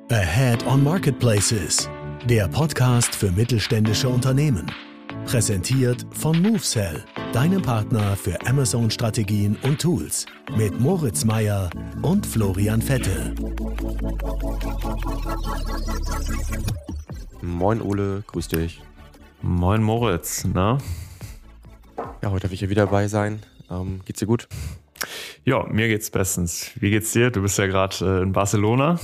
Ahead on Marketplaces, der Podcast für mittelständische Unternehmen. Präsentiert von MoveSell, deinem Partner für Amazon-Strategien und Tools. Mit Moritz Meyer und Florian Vettel. Moin Ole, grüß dich. Moin Moritz, na? Ja, heute darf ich hier wieder dabei sein. Geht's dir gut? Ja, mir geht's bestens. Wie geht's dir? Du bist ja gerade in Barcelona.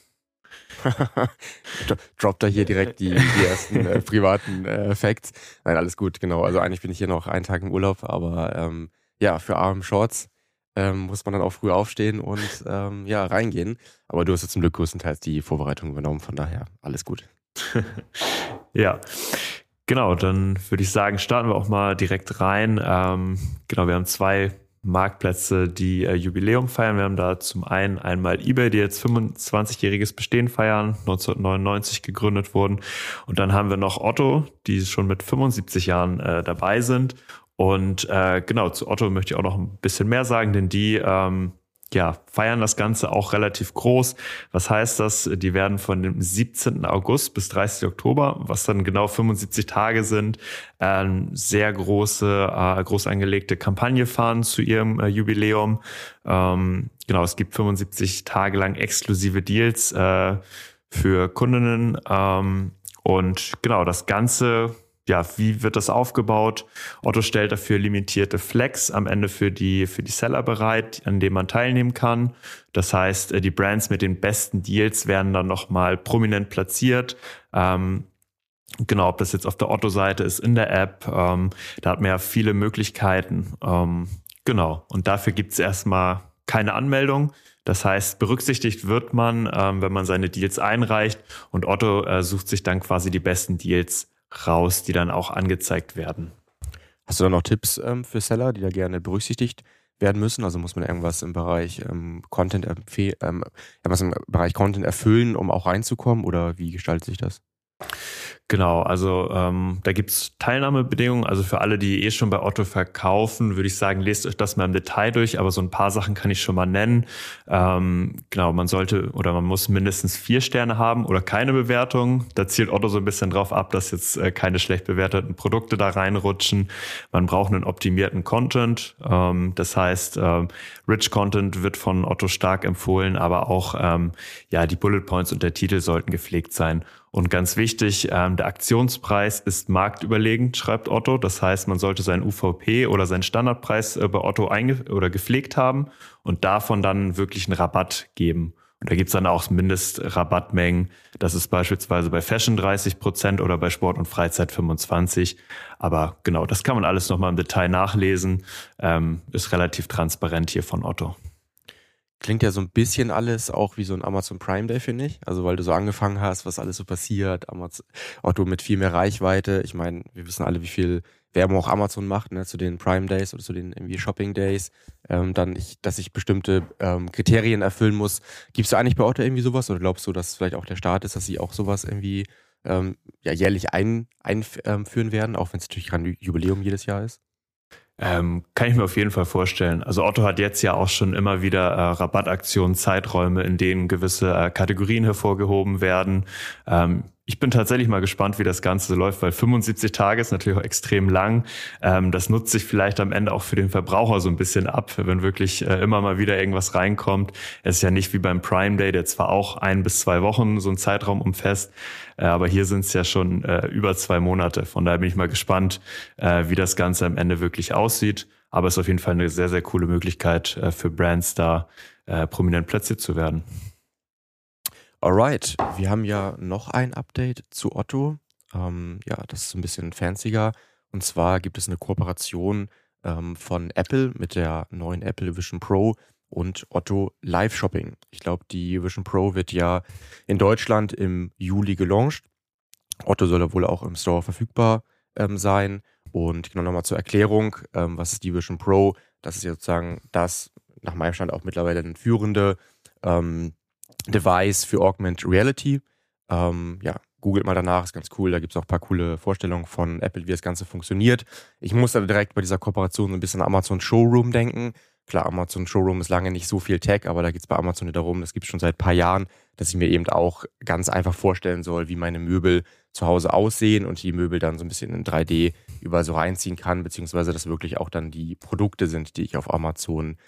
Droppt da hier direkt die ersten privaten Facts. Nein, alles gut, genau. Also eigentlich bin ich hier noch einen Tag im Urlaub, aber ja, für arme Shorts muss man dann auch früh aufstehen und reingehen. Aber du hast ja zum Glück größtenteils die Vorbereitung übernommen, von daher alles gut. Ja, genau, dann würde ich sagen, starten wir auch mal direkt rein. Genau, wir haben zwei Marktplätze, die Jubiläum feiern. Wir haben da zum einen einmal eBay, die jetzt 25-jähriges Bestehen feiern, 1999 gegründet wurden. Und dann haben wir noch Otto, die schon mit 75 Jahren dabei sind. Und genau, zu Otto möchte ich auch noch ein bisschen mehr sagen, denn die feiern das Ganze auch relativ groß. Was heißt das? Die werden von dem 17. August bis 30. Oktober, was dann genau 75 Tage sind, sehr groß angelegte Kampagne fahren zu ihrem Jubiläum. Genau, es gibt 75 Tage lang exklusive Deals für Kundinnen. Und genau, das Ganze, ja, wie wird das aufgebaut? Otto stellt dafür limitierte Flex am Ende für die Seller bereit, an denen man teilnehmen kann. Das heißt, die Brands mit den besten Deals werden dann nochmal prominent platziert. Genau, ob das jetzt auf der Otto-Seite ist, in der App, da hat man ja viele Möglichkeiten. Genau, und dafür gibt es erstmal keine Anmeldung. Das heißt, berücksichtigt wird man, wenn man seine Deals einreicht, und Otto sucht sich dann quasi die besten Deals raus, die dann auch angezeigt werden. Hast du da noch Tipps für Seller, die da gerne berücksichtigt werden müssen? Also muss man irgendwas im Bereich Content erfüllen, um auch reinzukommen, oder wie gestaltet sich das? Genau, also da gibt's Teilnahmebedingungen. Also für alle, die schon bei Otto verkaufen, würde ich sagen, lest euch das mal im Detail durch, aber so ein paar Sachen kann ich schon mal nennen. Genau, man muss mindestens 4 Sterne haben oder keine Bewertung. Da zielt Otto so ein bisschen drauf ab, dass jetzt keine schlecht bewerteten Produkte da reinrutschen. Man braucht einen optimierten Content. Das heißt, Rich Content wird von Otto stark empfohlen, aber auch die Bullet Points und der Titel sollten gepflegt sein. Und ganz wichtig, der Aktionspreis ist marktüberlegend, schreibt Otto. Das heißt, man sollte seinen UVP oder seinen Standardpreis bei Otto gepflegt haben und davon dann wirklich einen Rabatt geben. Und da gibt's dann auch Mindestrabattmengen. Das ist beispielsweise bei Fashion 30% oder bei Sport und Freizeit 25%. Aber genau, das kann man alles nochmal im Detail nachlesen. Ist relativ transparent hier von Otto. Klingt ja so ein bisschen alles auch wie so ein Amazon Prime Day, finde ich. Also weil du so angefangen hast, was alles so passiert. Otto mit viel mehr Reichweite. Ich meine, wir wissen alle, wie viel Werbung auch Amazon macht, ne, zu den Prime Days oder zu den irgendwie Shopping Days. Dass ich bestimmte Kriterien erfüllen muss. Gibst du eigentlich bei Otto irgendwie sowas? Oder glaubst du, dass vielleicht auch der Start ist, dass sie auch sowas irgendwie jährlich einführen werden, auch wenn es natürlich kein Jubiläum jedes Jahr ist? Kann ich mir auf jeden Fall vorstellen. Also Otto hat jetzt ja auch schon immer wieder Rabattaktionen, Zeiträume, in denen gewisse Kategorien hervorgehoben werden. Ich bin tatsächlich mal gespannt, wie das Ganze läuft, weil 75 Tage ist natürlich auch extrem lang. Das nutzt sich vielleicht am Ende auch für den Verbraucher so ein bisschen ab, wenn wirklich immer mal wieder irgendwas reinkommt. Es ist ja nicht wie beim Prime Day, der zwar auch 1 bis 2 Wochen so ein Zeitraum umfasst, aber hier sind es ja schon über 2 Monate. Von daher bin ich mal gespannt, wie das Ganze am Ende wirklich aussieht. Aber es ist auf jeden Fall eine sehr, sehr coole Möglichkeit für Brands, da prominent platziert zu werden. Alright, wir haben ja noch ein Update zu Otto. Das ist ein bisschen fancier. Und zwar gibt es eine Kooperation von Apple mit der neuen Apple Vision Pro und Otto Live Shopping. Ich glaube, die Vision Pro wird ja in Deutschland im Juli gelauncht. Otto soll ja wohl auch im Store verfügbar sein. Und genau nochmal zur Erklärung, was ist die Vision Pro? Das ist ja sozusagen das, nach meinem Stand auch mittlerweile ein führende Device für Augmented Reality. Googelt mal danach, ist ganz cool. Da gibt es auch ein paar coole Vorstellungen von Apple, wie das Ganze funktioniert. Ich muss da direkt bei dieser Kooperation so ein bisschen an Amazon Showroom denken, Klar, Amazon Showroom ist lange nicht so viel Tech, aber da geht es bei Amazon darum, das gibt es schon seit ein paar Jahren, dass ich mir eben auch ganz einfach vorstellen soll, wie meine Möbel zu Hause aussehen und die Möbel dann so ein bisschen in 3D überall so reinziehen kann, beziehungsweise dass wirklich auch dann die Produkte sind, die ich auf Amazon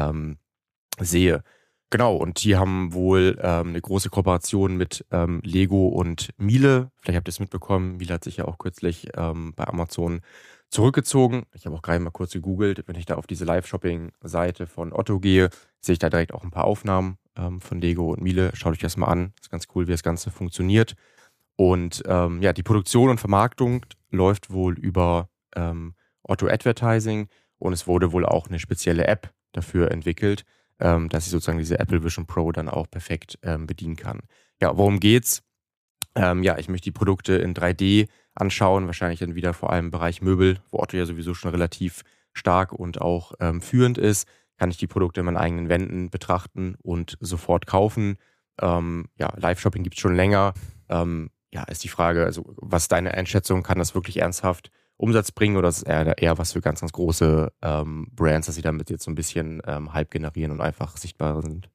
sehe. Genau, und die haben wohl eine große Kooperation mit Lego und Miele. Vielleicht habt ihr es mitbekommen, Miele hat sich ja auch kürzlich bei Amazon zurückgezogen. Ich habe auch gerade mal kurz gegoogelt. Wenn ich da auf diese Live-Shopping-Seite von Otto gehe, sehe ich da direkt auch ein paar Aufnahmen von Lego und Miele. Schaut euch das mal an. Das ist ganz cool, wie das Ganze funktioniert. Und die Produktion und Vermarktung läuft wohl über Otto Advertising und es wurde wohl auch eine spezielle App dafür entwickelt, dass ich sozusagen diese Apple Vision Pro dann auch perfekt bedienen kann. Ja, worum geht's? Ich möchte die Produkte in 3D anschauen, wahrscheinlich dann wieder vor allem im Bereich Möbel, wo Otto ja sowieso schon relativ stark und auch führend ist, kann ich die Produkte in meinen eigenen Wänden betrachten und sofort kaufen. Live-Shopping gibt es schon länger. Ist die Frage, also was ist deine Einschätzung, kann das wirklich ernsthaft Umsatz bringen oder ist es eher was für ganz, ganz große Brands, dass sie damit jetzt so ein bisschen Hype generieren und einfach sichtbarer sind?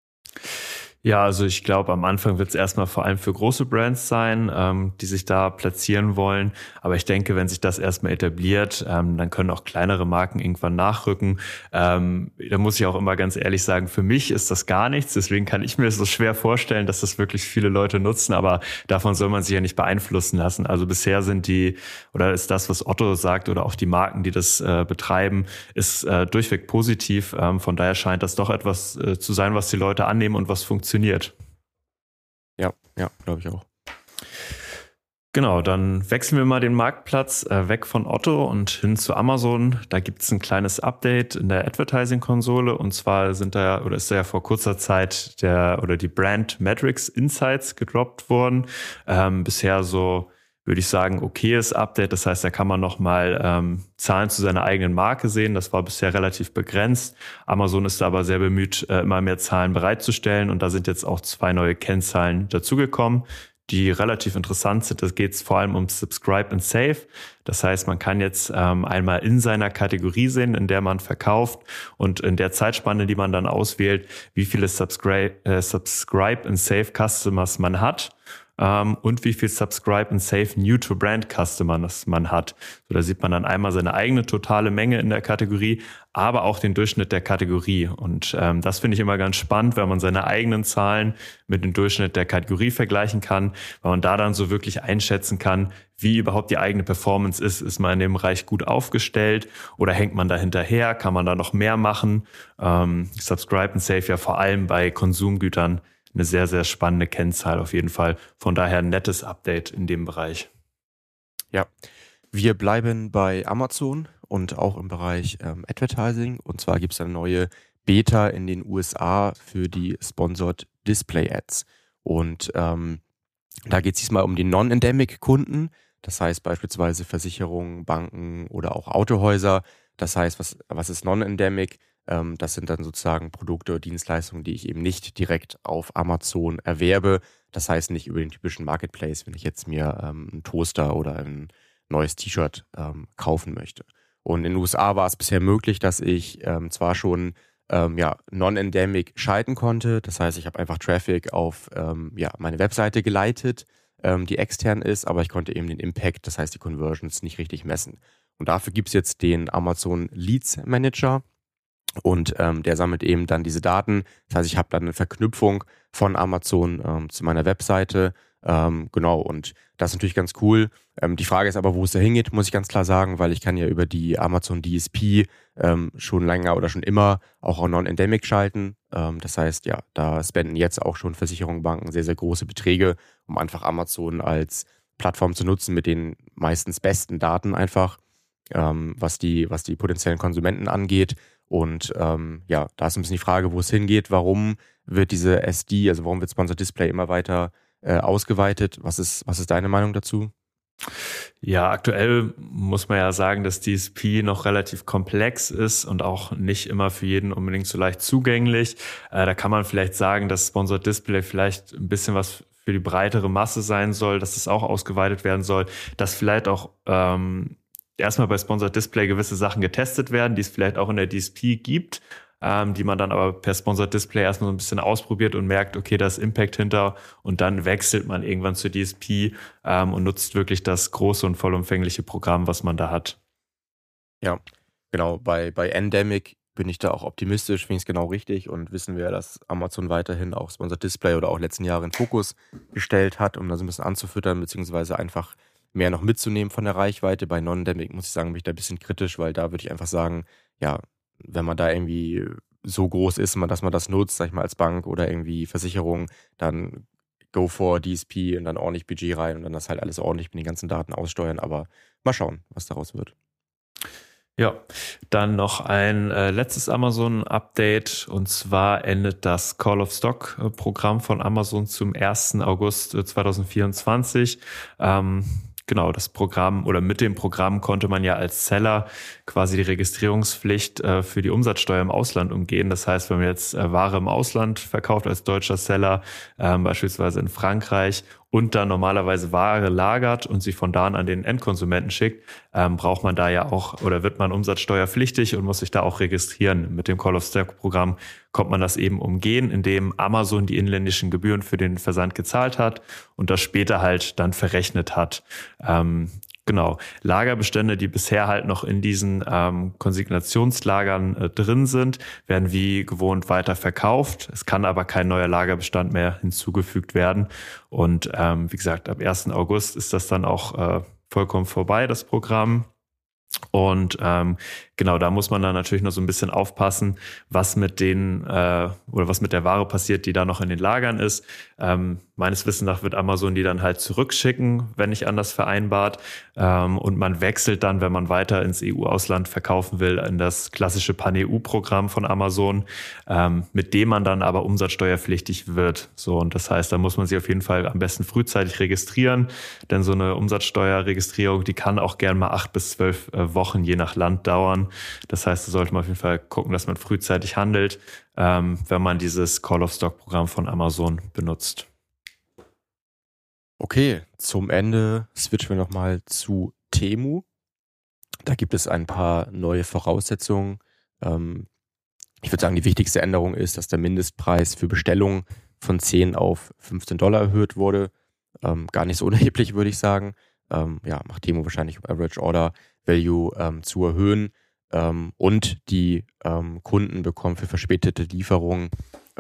Ja, also ich glaube, am Anfang wird es erstmal vor allem für große Brands sein, die sich da platzieren wollen. Aber ich denke, wenn sich das erstmal etabliert, dann können auch kleinere Marken irgendwann nachrücken. Da muss ich auch immer ganz ehrlich sagen, für mich ist das gar nichts. Deswegen kann ich mir das so schwer vorstellen, dass das wirklich viele Leute nutzen. Aber davon soll man sich ja nicht beeinflussen lassen. Also bisher ist das, was Otto sagt oder auch die Marken, die das betreiben, ist durchweg positiv. Von daher scheint das doch etwas zu sein, was die Leute annehmen und was funktioniert. Ja, glaube ich auch. Genau, dann wechseln wir mal den Marktplatz weg von Otto und hin zu Amazon. Da gibt es ein kleines Update in der Advertising-Konsole und zwar ist da ja vor kurzer Zeit die Brand Metrics Insights gedroppt worden. Bisher so, würde ich sagen, okayes Update. Das heißt, da kann man nochmal Zahlen zu seiner eigenen Marke sehen. Das war bisher relativ begrenzt. Amazon ist da aber sehr bemüht, immer mehr Zahlen bereitzustellen. Und da sind jetzt auch 2 neue Kennzahlen dazugekommen, die relativ interessant sind. Da geht es vor allem um Subscribe and Save. Das heißt, man kann jetzt einmal in seiner Kategorie sehen, in der man verkauft und in der Zeitspanne, die man dann auswählt, wie viele Subscribe and Save Customers man hat. Und wie viel Subscribe and Save New-to-Brand-Customers man hat. So, da sieht man dann einmal seine eigene totale Menge in der Kategorie, aber auch den Durchschnitt der Kategorie. Und das finde ich immer ganz spannend, wenn man seine eigenen Zahlen mit dem Durchschnitt der Kategorie vergleichen kann, weil man da dann so wirklich einschätzen kann, wie überhaupt die eigene Performance ist. Ist man in dem Bereich gut aufgestellt oder hängt man da hinterher? Kann man da noch mehr machen? Subscribe and Save ja vor allem bei Konsumgütern eine sehr, sehr spannende Kennzahl auf jeden Fall. Von daher ein nettes Update in dem Bereich. Ja, wir bleiben bei Amazon und auch im Bereich Advertising. Und zwar gibt es eine neue Beta in den USA für die Sponsored Display Ads. Und da geht es diesmal um die Non-Endemic-Kunden. Das heißt beispielsweise Versicherungen, Banken oder auch Autohäuser. Das heißt, was ist Non-Endemic? Das sind dann sozusagen Produkte oder Dienstleistungen, die ich eben nicht direkt auf Amazon erwerbe. Das heißt nicht über den typischen Marketplace, wenn ich jetzt mir einen Toaster oder ein neues T-Shirt kaufen möchte. Und in den USA war es bisher möglich, dass ich zwar schon non-endemic schalten konnte. Das heißt, ich habe einfach Traffic auf meine Webseite geleitet, die extern ist, aber ich konnte eben den Impact, das heißt die Conversions, nicht richtig messen. Und dafür gibt es jetzt den Amazon Leads Manager. Und der sammelt eben dann diese Daten. Das heißt, ich habe dann eine Verknüpfung von Amazon zu meiner Webseite. Und das ist natürlich ganz cool. Die Frage ist aber, wo es da hingeht, muss ich ganz klar sagen, weil ich kann ja über die Amazon DSP schon länger oder schon immer auch Non-Endemic schalten. Das heißt, ja, da spenden jetzt auch schon Versicherungen, Banken sehr, sehr große Beträge, um einfach Amazon als Plattform zu nutzen mit den meistens besten Daten einfach, was die potenziellen Konsumenten angeht. Und da ist ein bisschen die Frage, wo es hingeht, warum wird diese SD, also warum wird Sponsored Display immer weiter ausgeweitet? Was ist deine Meinung dazu? Ja, aktuell muss man ja sagen, dass DSP noch relativ komplex ist und auch nicht immer für jeden unbedingt so leicht zugänglich. Da kann man vielleicht sagen, dass Sponsored Display vielleicht ein bisschen was für die breitere Masse sein soll, dass es auch ausgeweitet werden soll, dass vielleicht auch erstmal bei Sponsored Display gewisse Sachen getestet werden, die es vielleicht auch in der DSP gibt, die man dann aber per Sponsored Display erstmal so ein bisschen ausprobiert und merkt, okay, da ist Impact hinter, und dann wechselt man irgendwann zur DSP und nutzt wirklich das große und vollumfängliche Programm, was man da hat. Ja, genau. Bei Endemic bin ich da auch optimistisch, finde ich es genau richtig, und wissen wir, dass Amazon weiterhin auch Sponsored Display oder auch letzten Jahre in Fokus gestellt hat, um das ein bisschen anzufüttern, beziehungsweise einfach mehr noch mitzunehmen von der Reichweite. Bei Non-Endemic muss ich sagen, bin ich da ein bisschen kritisch, weil da würde ich einfach sagen, ja, wenn man da irgendwie so groß ist, dass man das nutzt, sag ich mal, als Bank oder irgendwie Versicherung, dann go for DSP und dann ordentlich Budget rein und dann das halt alles ordentlich mit den ganzen Daten aussteuern. Aber mal schauen, was daraus wird. Ja, dann noch ein letztes Amazon-Update, und zwar endet das Call of Stock-Programm von Amazon zum 1. August 2024. Genau, das Programm, oder mit dem Programm konnte man ja als Seller quasi die Registrierungspflicht für die Umsatzsteuer im Ausland umgehen. Das heißt, wenn man jetzt Ware im Ausland verkauft als deutscher Seller, beispielsweise in Frankreich, und dann normalerweise Ware lagert und sie von da an den Endkonsumenten schickt, braucht man da ja auch, oder wird man umsatzsteuerpflichtig und muss sich da auch registrieren. Mit dem Call of Stock-Programm kommt man das eben umgehen, indem Amazon die inländischen Gebühren für den Versand gezahlt hat und das später halt dann verrechnet hat. Genau, Lagerbestände, die bisher halt noch in diesen Konsignationslagern drin sind, werden wie gewohnt weiter verkauft. Es kann aber kein neuer Lagerbestand mehr hinzugefügt werden. Und wie gesagt, ab 1. August ist das dann auch vollkommen vorbei, das Programm. Und genau, da muss man dann natürlich noch so ein bisschen aufpassen, was mit den oder was mit der Ware passiert, die da noch in den Lagern ist. Meines Wissens nach wird Amazon die dann halt zurückschicken, wenn nicht anders vereinbart. Und man wechselt dann, wenn man weiter ins EU-Ausland verkaufen will, in das klassische Pan-EU-Programm von Amazon, mit dem man dann aber umsatzsteuerpflichtig wird. So, und das heißt, da muss man sich auf jeden Fall am besten frühzeitig registrieren, denn so eine Umsatzsteuerregistrierung, die kann auch gern mal 8 bis 12 Wochen je nach Land dauern. Das heißt, da sollte man auf jeden Fall gucken, dass man frühzeitig handelt, wenn man dieses Call of Stock-Programm von Amazon benutzt. Okay, zum Ende switchen wir nochmal zu Temu. Da gibt es ein paar neue Voraussetzungen. Ich würde sagen, die wichtigste Änderung ist, dass der Mindestpreis für Bestellungen von 10 auf $15 erhöht wurde. Gar nicht so unerheblich, würde ich sagen. Macht Temu wahrscheinlich, um Average Order Value zu erhöhen. Und die Kunden bekommen für verspätete Lieferungen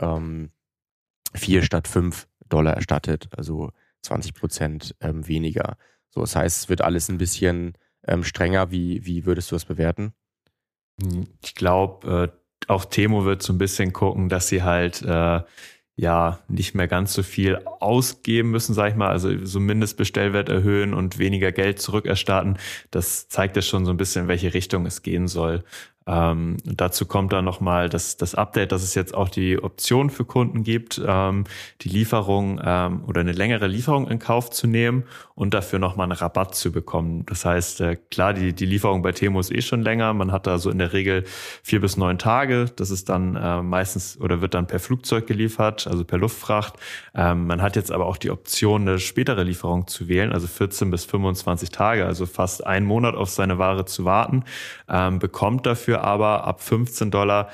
4 statt $5 erstattet, also 20% weniger. So, das heißt, es wird alles ein bisschen strenger. Wie würdest du das bewerten? Ich glaube, auch Temu wird so ein bisschen gucken, dass sie halt nicht mehr ganz so viel ausgeben müssen, sag ich mal, also so Mindestbestellwert erhöhen und weniger Geld zurückerstatten. Das zeigt ja schon so ein bisschen, in welche Richtung es gehen soll. Dazu kommt dann nochmal das Update, dass es jetzt auch die Option für Kunden gibt, die Lieferung oder eine längere Lieferung in Kauf zu nehmen und dafür nochmal einen Rabatt zu bekommen. Das heißt, klar, die Lieferung bei Temu ist schon länger. Man hat da so in der Regel 4 bis 9 Tage. Das ist dann meistens oder wird dann per Flugzeug geliefert, also per Luftfracht. Man hat jetzt aber auch die Option, eine spätere Lieferung zu wählen, also 14 bis 25 Tage, also fast einen Monat auf seine Ware zu warten, bekommt dafür aber ab $15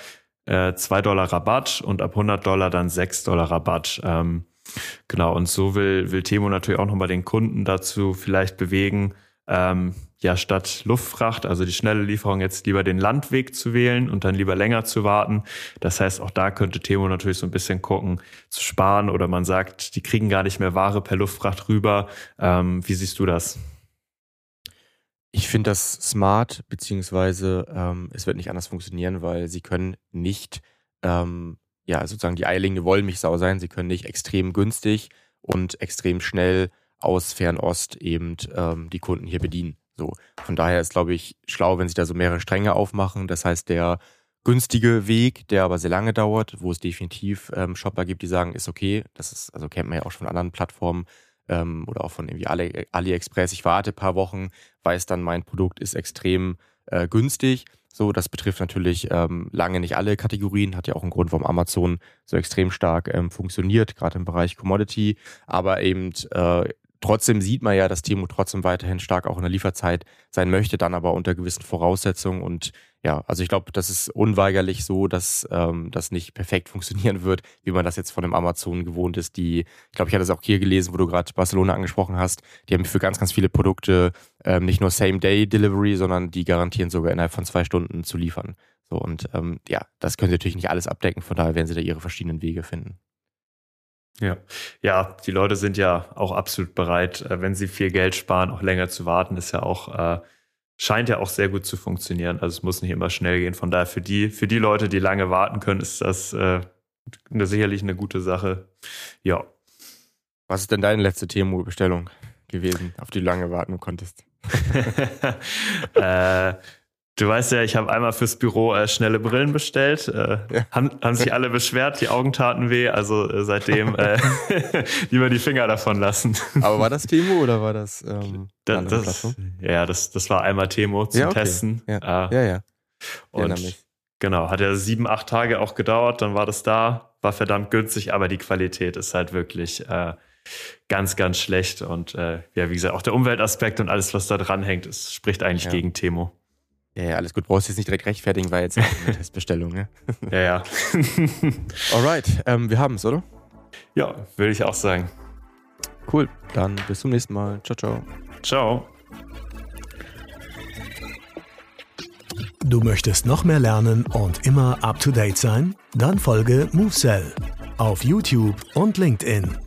$2 Rabatt und ab $100 dann $6 Rabatt. Genau, und so will Temu natürlich auch nochmal den Kunden dazu vielleicht bewegen, statt Luftfracht, also die schnelle Lieferung, jetzt lieber den Landweg zu wählen und dann lieber länger zu warten. Das heißt, auch da könnte Temu natürlich so ein bisschen gucken, zu sparen, oder man sagt, die kriegen gar nicht mehr Ware per Luftfracht rüber. Wie siehst du das? Ich finde das smart, beziehungsweise es wird nicht anders funktionieren, weil sie können nicht sozusagen die eierlegende Wollmilchsau sein. Sie können nicht extrem günstig und extrem schnell aus Fernost eben die Kunden hier bedienen. So, von daher ist, glaube ich, schlau, wenn sie da so mehrere Stränge aufmachen. Das heißt, der günstige Weg, der aber sehr lange dauert, wo es definitiv Shopper gibt, die sagen, ist okay. Das ist, also kennt man ja auch schon von anderen Plattformen oder auch von irgendwie AliExpress. Ich warte ein paar Wochen, weiß dann, mein Produkt ist extrem günstig. So, das betrifft natürlich lange nicht alle Kategorien, hat ja auch einen Grund, warum Amazon so extrem stark funktioniert, gerade im Bereich Commodity, aber eben trotzdem sieht man ja, dass Temu trotzdem weiterhin stark auch in der Lieferzeit sein möchte, dann aber unter gewissen Voraussetzungen. Und ja, also ich glaube, das ist unweigerlich so, dass das nicht perfekt funktionieren wird, wie man das jetzt von dem Amazon gewohnt ist. Ich glaube, ich hatte es auch hier gelesen, wo du gerade Barcelona angesprochen hast. Die haben für ganz, ganz viele Produkte nicht nur Same-Day-Delivery, sondern die garantieren sogar innerhalb von 2 Stunden zu liefern. So, und das können sie natürlich nicht alles abdecken, von daher werden sie da ihre verschiedenen Wege finden. Ja, die Leute sind ja auch absolut bereit, wenn sie viel Geld sparen, auch länger zu warten, ist ja auch, scheint ja auch sehr gut zu funktionieren. Also es muss nicht immer schnell gehen. Von daher für die Leute, die lange warten können, ist das sicherlich eine gute Sache. Ja. Was ist denn deine letzte Temu-Bestellung gewesen, auf die du lange warten konntest? Du weißt ja, ich habe einmal fürs Büro schnelle Brillen bestellt. Haben sich alle beschwert, die Augen taten weh. Also seitdem lieber die Finger davon lassen. Aber war das Temu oder war das das war einmal Temu zum Testen. Ja. Und genau, hat ja 7-8 Tage auch gedauert. Dann war das da, war verdammt günstig, aber die Qualität ist halt wirklich ganz, ganz schlecht. Und wie gesagt, auch der Umweltaspekt und alles, was da dran hängt, spricht eigentlich gegen Temu. Ja, alles gut. Brauchst du jetzt nicht direkt rechtfertigen, weil jetzt eine Testbestellung, ne? Ja. Alright, wir haben es, oder? Ja, würde ich auch sagen. Cool, dann bis zum nächsten Mal. Ciao, ciao. Ciao. Du möchtest noch mehr lernen und immer up to date sein? Dann folge MoveSell auf YouTube und LinkedIn.